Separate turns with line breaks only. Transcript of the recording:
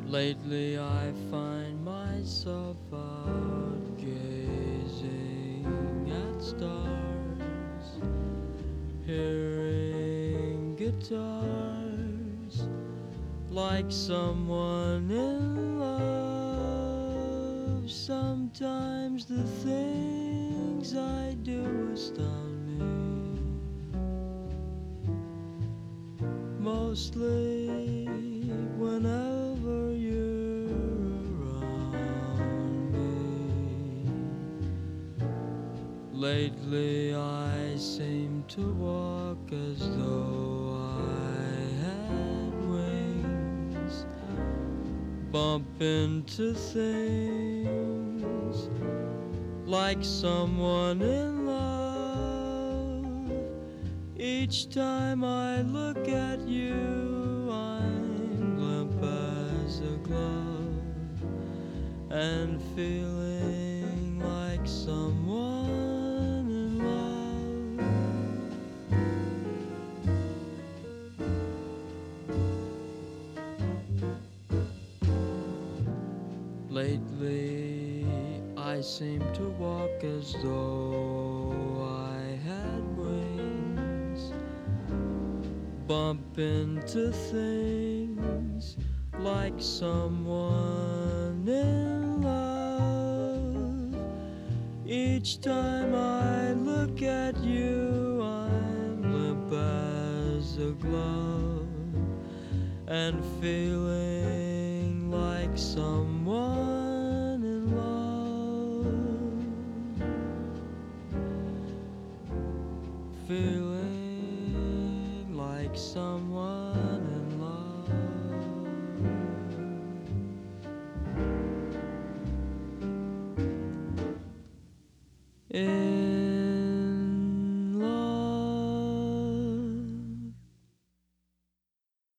Lately I find myself out gazing at stars, hearing guitars, like someone in love. Sometimes the things I do astound me. Mostly whenever you're around me. Lately I seem to walk as though I had wings, bump into things like someone in love. Each time I look at you, I'm limp as a glove and feeling like someone in love. Lately, I seem to walk as though I had wings, bump into things like someone in love. Each time I look at you, I'm limp as a glove and feeling like someone in love. Feeling like someone